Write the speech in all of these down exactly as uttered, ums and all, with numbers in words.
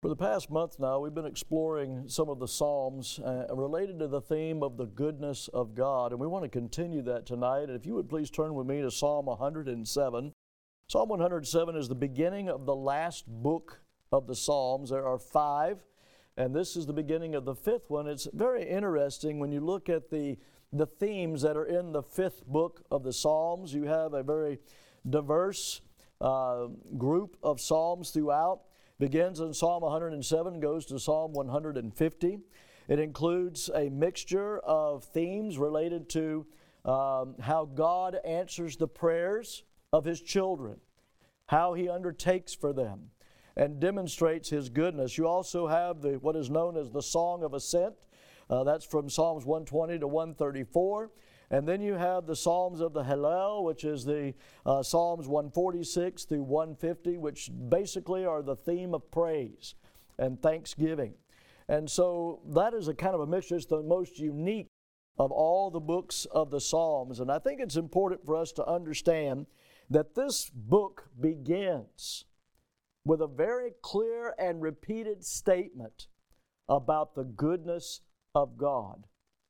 For the past month now, we've been exploring some of the Psalms uh, related to the theme of the goodness of God, and we want to continue that tonight. And if you would please turn with me to Psalm one hundred seven. Psalm one hundred seven is the beginning of the last book of the Psalms. There are five, and this is the beginning of the fifth one. It's very interesting when you look at the, the themes that are in the fifth book of the Psalms. You have a very diverse uh, group of Psalms throughout. Begins in Psalm one hundred seven, goes to Psalm one hundred fifty. It includes a mixture of themes related to um, how God answers the prayers of His children, how He undertakes for them, and demonstrates His goodness. You also have the what is known as the Song of Ascent. Uh, that's from Psalms one twenty to one thirty-four. And then you have the Psalms of the Hallel, which is the uh, Psalms one forty-six through one fifty, which basically are the theme of praise and thanksgiving. And so that is a kind of a mixture. It's the most unique of all the books of the Psalms. And I think it's important for us to understand that this book begins with a very clear and repeated statement about the goodness of God.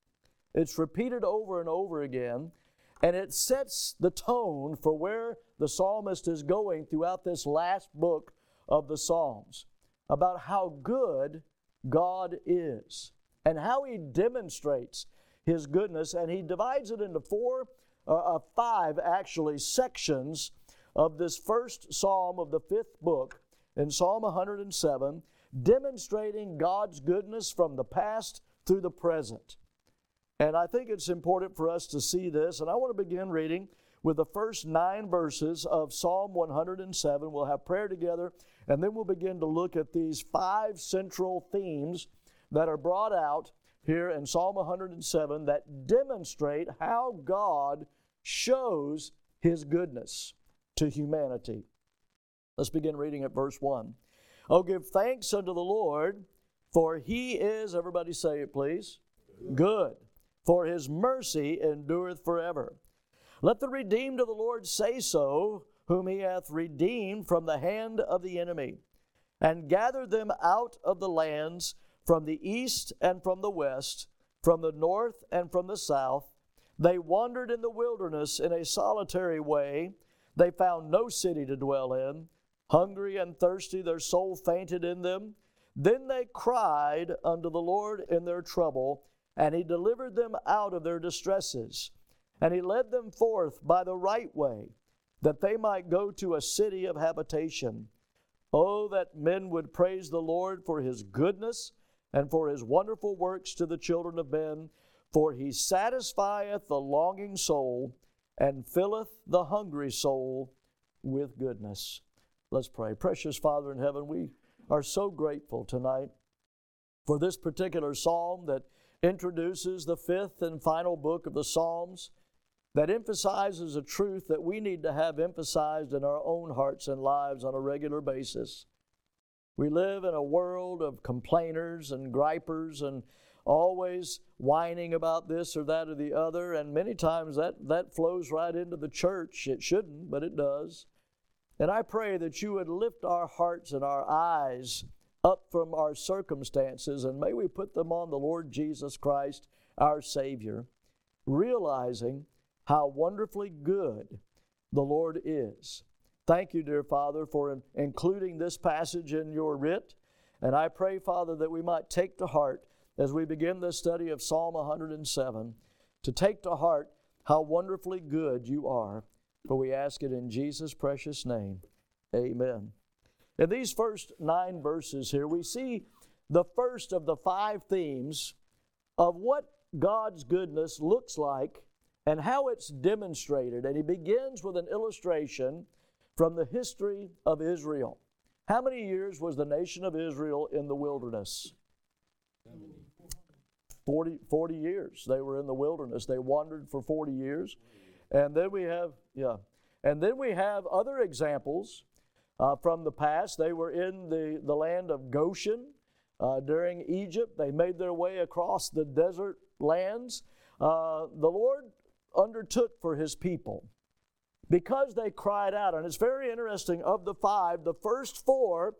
It's repeated over and over again, and it sets the tone for where the psalmist is going throughout this last book of the Psalms, about how good God is and how He demonstrates His goodness. And he divides it into four, uh, five actually, sections of this first psalm of the fifth book in Psalm one hundred seven, demonstrating God's goodness from the past through the present. And I think it's important for us to see this, and I want to begin reading with the first nine verses of Psalm one hundred seven. We'll have prayer together, and then we'll begin to look at these five central themes that are brought out here in Psalm one hundred seven that demonstrate how God shows His goodness to humanity. Let's begin reading at verse one. Oh, give thanks unto the Lord, for He is, everybody say it please, good. For His mercy endureth forever. Let the redeemed of the Lord say so, whom He hath redeemed from the hand of the enemy, and gathered them out of the lands from the east and from the west, from the north and from the south. They wandered in the wilderness in a solitary way. They found no city to dwell in. Hungry and thirsty, their soul fainted in them. Then they cried unto the Lord in their trouble, and He delivered them out of their distresses. And He led them forth by the right way, that they might go to a city of habitation. Oh, that men would praise the Lord for His goodness, and for His wonderful works to the children of men. For He satisfieth the longing soul, and filleth the hungry soul with goodness. Let's pray. Precious Father in heaven, we are so grateful tonight for this particular psalm that introduces the fifth and final book of the Psalms, that emphasizes a truth that we need to have emphasized in our own hearts and lives on a regular basis. We live in a world of complainers and gripers and always whining about this or that or the other, and many times that, that flows right into the church. It shouldn't, but it does. And I pray that You would lift our hearts and our eyes up from our circumstances, and may we put them on the Lord Jesus Christ, our Savior, realizing how wonderfully good the Lord is. Thank You, dear Father, for in- including this passage in Your writ, and I pray, Father, that we might take to heart, as we begin this study of Psalm one hundred seven, to take to heart how wonderfully good You are, for we ask it in Jesus' precious name. Amen. In these first nine verses here, we see the first of the five themes of what God's goodness looks like and how it's demonstrated. And he begins with an illustration from the history of Israel. How many years was the nation of Israel in the wilderness? forty, forty years. They were in the wilderness. They wandered for forty years. And then we have, yeah, and then we have other examples Uh, from the past. They were in the, the land of Goshen uh, during Egypt. They made their way across the desert lands. Uh, the Lord undertook for His people because they cried out. And it's very interesting, of the five, the first four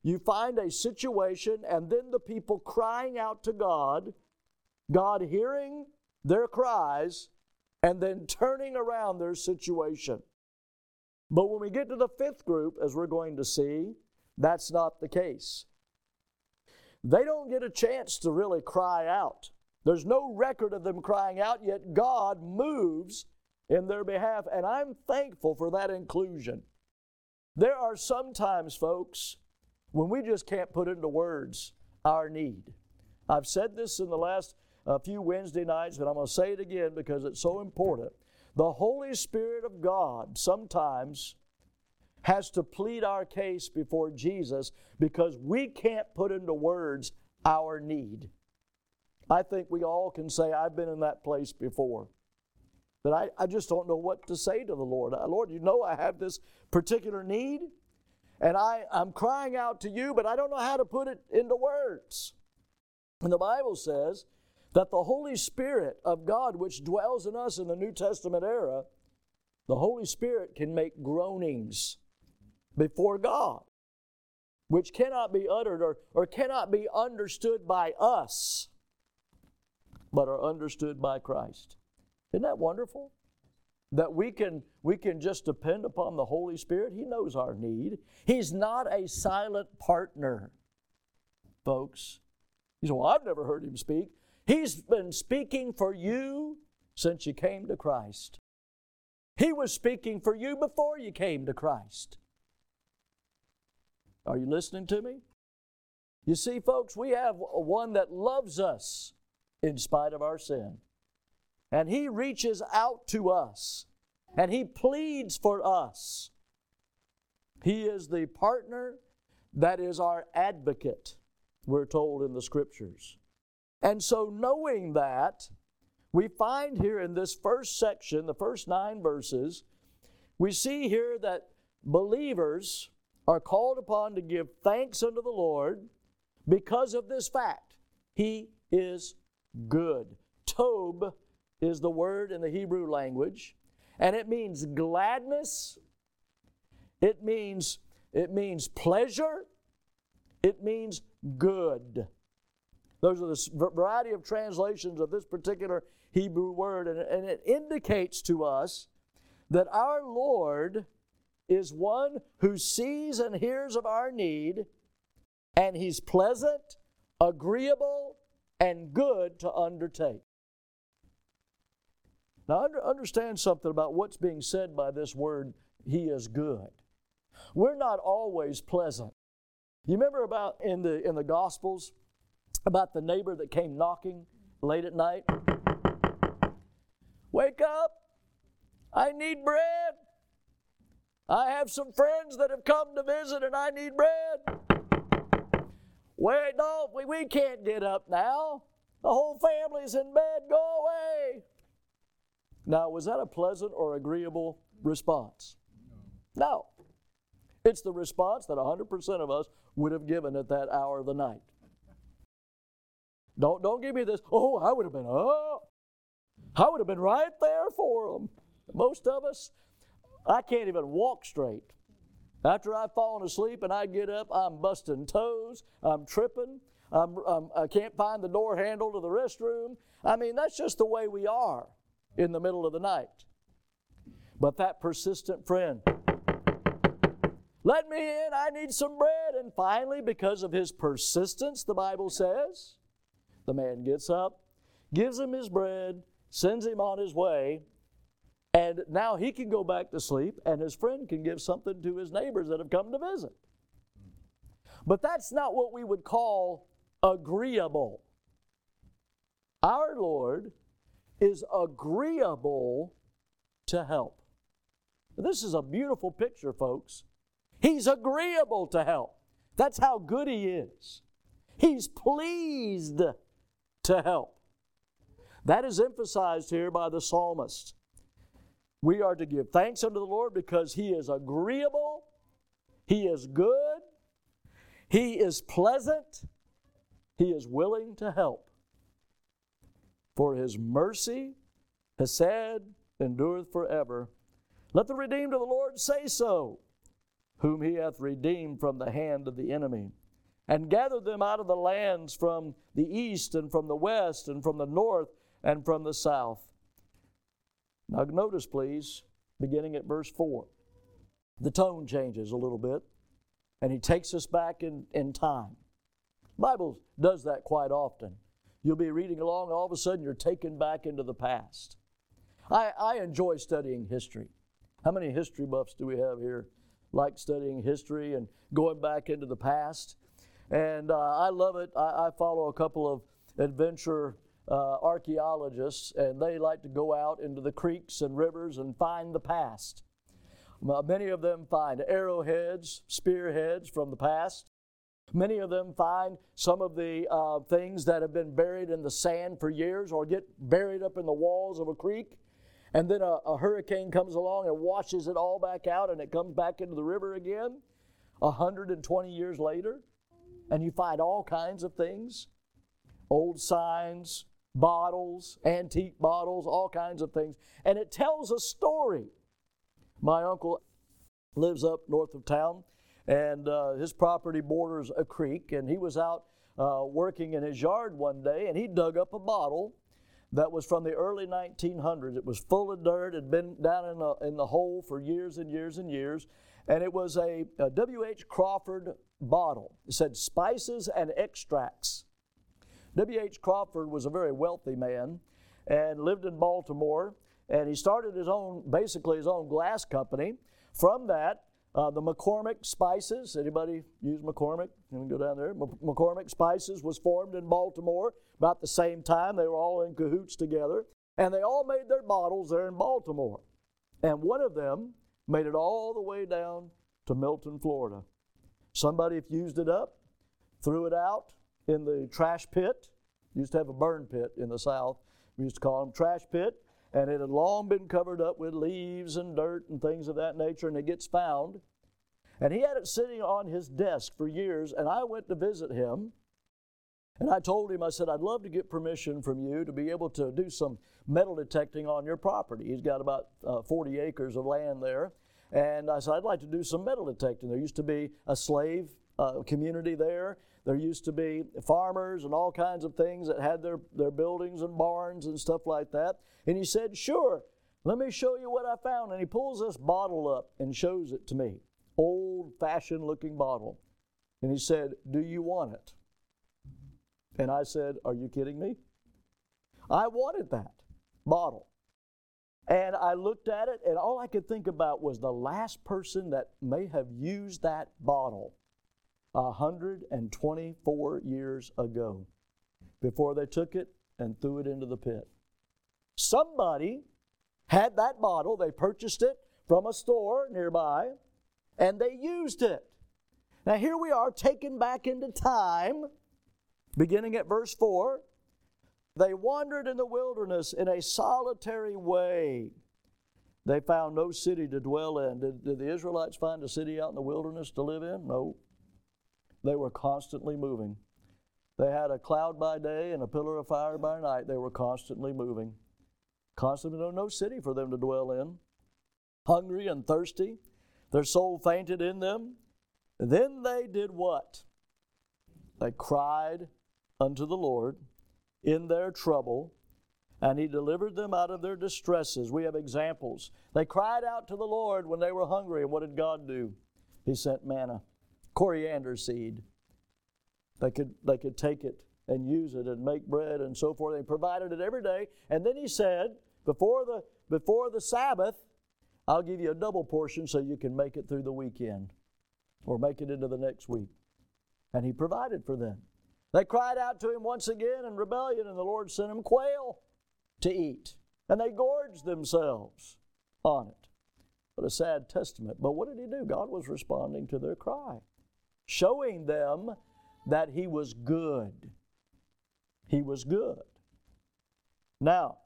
you find a situation and then the people crying out to God, God hearing their cries, and then turning around their situation. But when we get to the fifth group, as we're going to see, that's not the case. They don't get a chance to really cry out. There's no record of them crying out, yet God moves in their behalf, and I'm thankful for that inclusion. There are some times, folks, when we just can't put into words our need. I've said this in the last uh, few Wednesday nights, but I'm going to say it again because it's so important. The Holy Spirit of God sometimes has to plead our case before Jesus because we can't put into words our need. I think we all can say, I've been in that place before. That I, I just don't know what to say to the Lord. Lord, you know I have this particular need, and I, I'm crying out to you, but I don't know how to put it into words. And the Bible says that the Holy Spirit of God, which dwells in us in the New Testament era, the Holy Spirit can make groanings before God, which cannot be uttered or, or cannot be understood by us, but are understood by Christ. Isn't that wonderful? That we can, we can just depend upon the Holy Spirit. He knows our need. He's not a silent partner, folks. You say, well, I've never heard Him speak. He's been speaking for you since you came to Christ. He was speaking for you before you came to Christ. Are you listening to me? You see, folks, we have one that loves us in spite of our sin. And He reaches out to us, and He pleads for us. He is the partner that is our advocate, we're told in the Scriptures. And so knowing that, we find here in this first section, the first nine verses, we see here that believers are called upon to give thanks unto the Lord because of this fact. He is good. Tob is the word in the Hebrew language, and it means gladness, it means, it means pleasure, it means good. Those are the variety of translations of this particular Hebrew word, and, and it indicates to us that our Lord is one who sees and hears of our need, and He's pleasant, agreeable, and good to undertake. Now, under, understand something about what's being said by this word, He is good. We're not always pleasant. You remember about in the, in the Gospels, about the neighbor that came knocking late at night? Wake up! I need bread! I have some friends that have come to visit and I need bread. Wait, no, we, we can't get up now. The whole family's in bed. Go away. Now, was that a pleasant or agreeable response? No. It's the response that one hundred percent of us would have given at that hour of the night. Don't, don't give me this, oh, I would have been, oh, I would have been right there for them. Most of us, I can't even walk straight. After I've fallen asleep and I get up, I'm busting toes, I'm tripping, I'm, I'm, I can't find the door handle to the restroom. I mean, that's just the way we are in the middle of the night. But that persistent friend, let me in, I need some bread. And finally, because of his persistence, the Bible says, the man gets up, gives him his bread, sends him on his way, and now he can go back to sleep, and his friend can give something to his neighbors that have come to visit. But that's not what we would call agreeable. Our Lord is agreeable to help. This is a beautiful picture, folks. He's agreeable to help. That's how good He is. He's pleased to help. That is emphasized here by the psalmist. We are to give thanks unto the Lord because He is agreeable, He is good, He is pleasant, He is willing to help. For His mercy, hesed, endureth forever. Let the redeemed of the Lord say so. whom he hath redeemed from the hand of the enemy, and gathered them out of the lands from the east and from the west and from the north and from the south. Now notice, please, beginning at verse four, the tone changes a little bit, and he takes us back in, in time. The Bible does that quite often. You'll be reading along, and all of a sudden you're taken back into the past. I, I enjoy studying history. How many history buffs do we have here? Like studying history and going back into the past. And uh, I love it. I, I follow a couple of adventure uh, archaeologists, and they like to go out into the creeks and rivers and find the past. Uh, many of them find arrowheads, spearheads from the past. Many of them find some of the uh, things that have been buried in the sand for years or get buried up in the walls of a creek. And then a, a hurricane comes along and washes it all back out, and it comes back into the river again one hundred twenty years later. And you find all kinds of things, old signs, bottles, antique bottles, all kinds of things. And it tells a story. My uncle lives up north of town, and uh, his property borders a creek, and he was out uh, working in his yard one day, and he dug up a bottle that was from the early nineteen hundreds. It was full of dirt. It had been down in the, in the hole for years and years and years. And it was a, a W H Crawford bottle. It said spices and extracts. W H Crawford was a very wealthy man and lived in Baltimore. And he started his own, basically his own glass company. From that, uh, the McCormick Spices, anybody use McCormick? Can we go down there? M- McCormick Spices was formed in Baltimore about the same time. They were all in cahoots together. And they all made their bottles there in Baltimore. And one of them made it all the way down to Milton, Florida. Somebody used it up, threw it out in the trash pit. Used to have a burn pit in the South. We used to call them trash pit. And it had long been covered up with leaves and dirt and things of that nature, and it gets found. And he had it sitting on his desk for years, and I went to visit him. And I told him, I said, I'd love to get permission from you to be able to do some metal detecting on your property. He's got about uh, forty acres of land there. And I said, I'd like to do some metal detecting. There used to be a slave uh, community there. There used to be farmers and all kinds of things that had their, their buildings and barns and stuff like that. And he said, sure, let me show you what I found. And he pulls this bottle up and shows it to me. Old-fashioned looking bottle. And he said, do you want it? And I said, are you kidding me? I wanted that bottle. And I looked at it, and all I could think about was the last person that may have used that bottle one hundred twenty-four years ago before they took it and threw it into the pit. Somebody had that bottle, they purchased it from a store nearby, and they used it. Now here we are taken back into time, beginning at verse four. They wandered in the wilderness in a solitary way. They found no city to dwell in. Did, did the Israelites find a city out in the wilderness to live in? No. They were constantly moving. They had a cloud by day and a pillar of fire by night. They were constantly moving. Constantly, no, no city for them to dwell in. Hungry and thirsty, their soul fainted in them. Then they did what? They cried unto the Lord in their trouble, and He delivered them out of their distresses. We have examples. They cried out to the Lord when they were hungry, and what did God do? He sent manna, coriander seed. They could, they could take it and use it and make bread and so forth. They provided it every day. And then He said, before the, before the Sabbath, I'll give you a double portion so you can make it through the weekend or make it into the next week. And He provided for them. They cried out to Him once again in rebellion, and the Lord sent them quail to eat. And they gorged themselves on it. What a sad testament. But what did He do? God was responding to their cry, showing them that He was good. He was good. Now,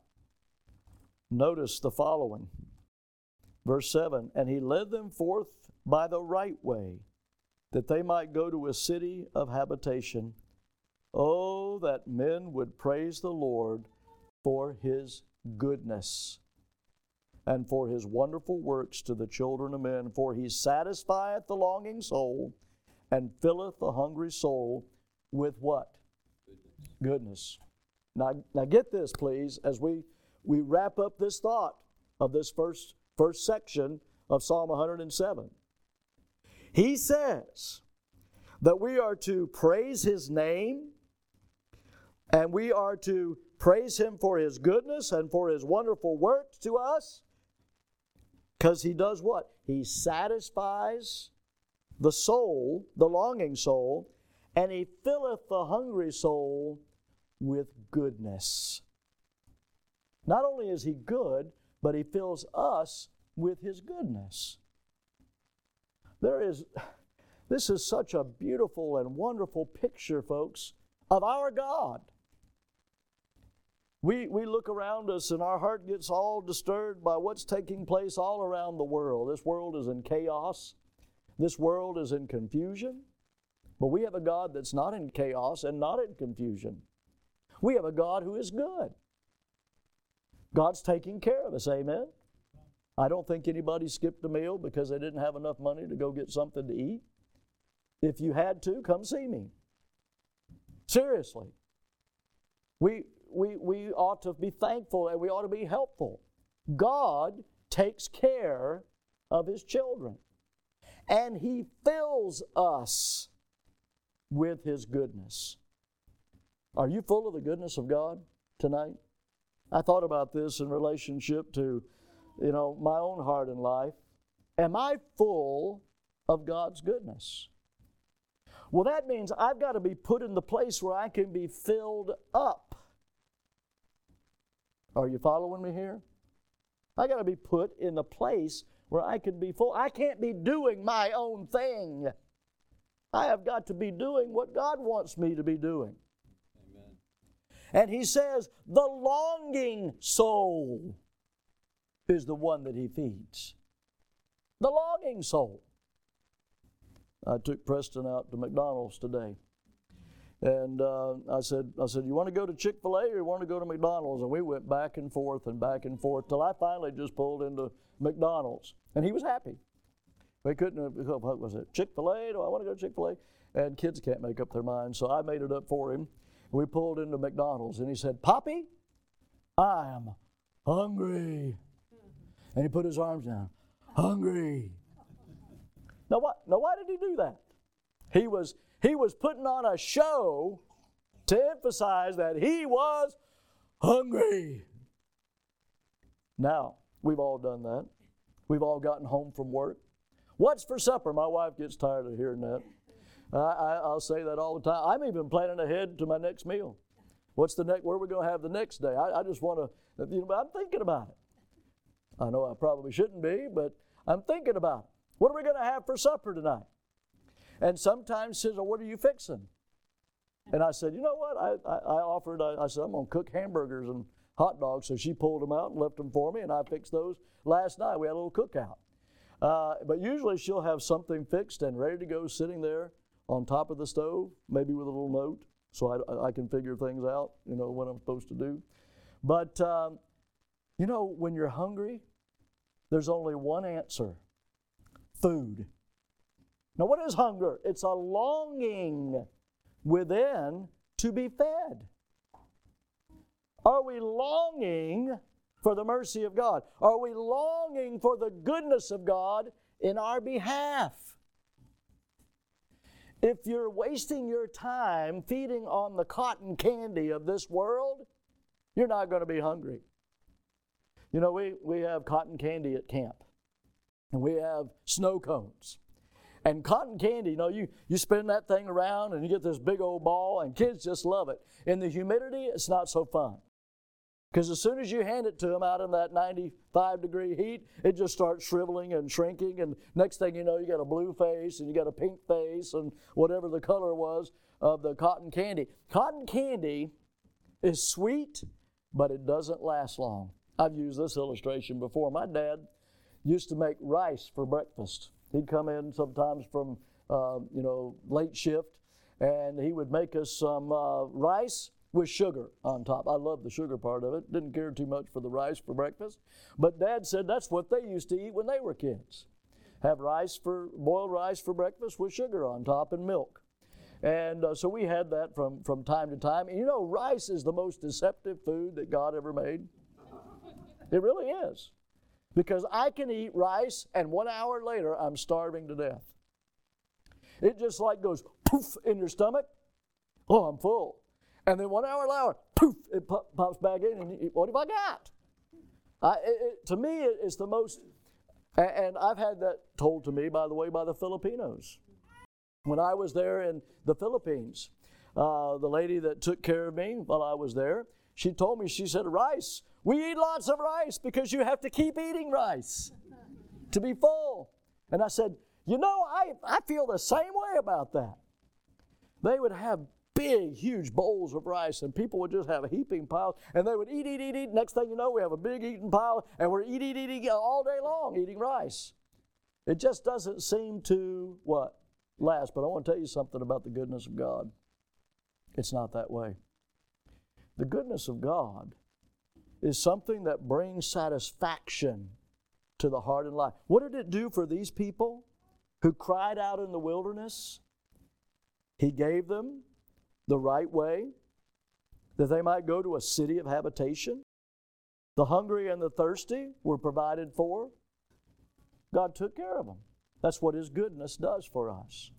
notice the following. Verse seven, and He led them forth by the right way, that they might go to a city of habitation. Oh, that men would praise the Lord for His goodness. and for his wonderful works to the children of men. For he satisfieth the longing soul, and filleth the hungry soul with what? Goodness. Goodness. Now, now get this, please, as we, we wrap up this thought of this first, first section of Psalm one hundred seven. He says that we are to praise his name, and we are to praise him for his goodness and for his wonderful works to us, because he does what? He satisfies the soul, the longing soul, and he filleth the hungry soul with goodness. Not only is he good, but he fills us with his goodness. There is, this is such a beautiful and wonderful picture, folks, of our God. We, we look around us and our heart gets all disturbed by what's taking place all around the world. This world is in chaos. This world is in confusion. But we have a God that's not in chaos and not in confusion. We have a God who is good. God's taking care of us, amen? I don't think anybody skipped a meal because they didn't have enough money to go get something to eat. If you had to, come see me. Seriously. We, we, we ought to be thankful and we ought to be helpful. God takes care of his children. And he fills us with his goodness. Are you full of the goodness of God tonight? I thought about this in relationship to, you know, my own heart and life. Am I full of God's goodness? Well, that means I've got to be put in the place where I can be filled up. Are you following me here? I got to be put in the place where I can be full. I can't be doing my own thing. I have got to be doing what God wants me to be doing. Amen. And he says, the longing soul is the one that he feeds. The longing soul. I took Preston out to McDonald's today. And uh, I said, I said, you want to go to Chick-fil-A or you want to go to McDonald's? And we went back and forth and back and forth till I finally just pulled into McDonald's. And he was happy. We couldn't have, what was it, Chick-fil-A? Do I want to go to Chick-fil-A? And kids can't make up their minds, so I made it up for him. We pulled into McDonald's and he said, Poppy, I am hungry. And he put his arms down. Hungry. Now what? Now why did he do that? He was he was putting on a show to emphasize that he was hungry. Now, we've all done that. We've all gotten home from work. What's for supper? My wife gets tired of hearing that. I, I, I'll say that all the time. I'm even planning ahead to my next meal. What's the next? Where are we going to have the next day? I, I just want to, you know, I'm thinking about it. I know I probably shouldn't be, but I'm thinking about it. What are we going to have for supper tonight? And sometimes she says, well, what are you fixing? And I said, you know what? I, I, I offered, I, I said, I'm going to cook hamburgers and hot dogs. So she pulled them out and left them for me, and I fixed those last night. We had a little cookout. Uh, but usually she'll have something fixed and ready to go sitting there on top of the stove, maybe with a little note, so I, I can figure things out, you know, what I'm supposed to do. But, um, you know, when you're hungry, there's only one answer. Food. Now, what is hunger? It's a longing within to be fed. Are we longing for the mercy of God? Are we longing for the goodness of God in our behalf? If you're wasting your time feeding on the cotton candy of this world, you're not going to be hungry. You know, we, we have cotton candy at camp. And we have snow cones. And cotton candy, you know, you, you spin that thing around and you get this big old ball, and kids just love it. In the humidity, it's not so fun. Because as soon as you hand it to them out in that ninety-five degree heat, it just starts shriveling and shrinking, and next thing you know, you got a blue face and you got a pink face and whatever the color was of the cotton candy. Cotton candy is sweet, but it doesn't last long. I've used this illustration before. My dad used to make rice for breakfast. He'd come in sometimes from, uh, you know, late shift, and he would make us some uh, rice, with sugar on top. I love the sugar part of it. Didn't care too much for the rice for breakfast. But Dad said that's what they used to eat when they were kids. Have rice for, boiled rice for breakfast with sugar on top and milk. And uh, so we had that from, from time to time. And you know, rice is the most deceptive food that God ever made. It really is. Because I can eat rice and one hour later I'm starving to death. It just like goes poof in your stomach. Oh, I'm full. And then one hour later, poof, it pop, pops back in and you, what have I got? I, it, it, to me, it, it's the most, and I've had that told to me, by the way, by the Filipinos. When I was there in the Philippines, uh, the lady that took care of me while I was there, she told me, she said, rice, we eat lots of rice because you have to keep eating rice to be full. And I said, you know, I, I feel the same way about that. They would have big, huge bowls of rice, and people would just have a heaping pile, and they would eat, eat, eat, eat. Next thing you know, we have a big eating pile, and we're eating, eating, eating all day long, eating rice. It just doesn't seem to, what, last. But I want to tell you something about the goodness of God. It's not that way. The goodness of God is something that brings satisfaction to the heart and life. What did it do for these people who cried out in the wilderness? He gave them the right way that they might go to a city of habitation. The hungry and the thirsty were provided for. God took care of them. That's what His goodness does for us.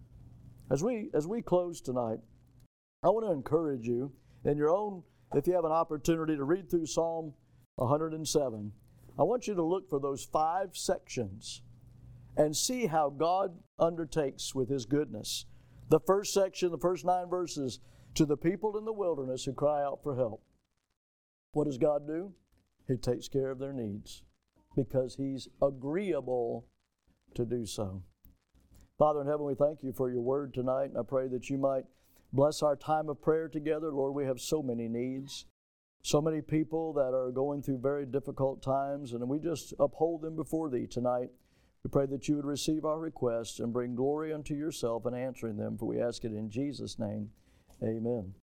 As we, as we close tonight, I want to encourage you in your own, if you have an opportunity to read through Psalm one hundred seven, I want you to look for those five sections and see how God undertakes with His goodness. The first section, the first nine verses, to the people in the wilderness who cry out for help. What does God do? He takes care of their needs because He's agreeable to do so. Father in heaven, we thank You for Your word tonight, and I pray that You might bless our time of prayer together. Lord, we have so many needs, so many people that are going through very difficult times, and we just uphold them before Thee tonight. We pray that You would receive our requests and bring glory unto Yourself in answering them, for we ask it in Jesus' name. Amen.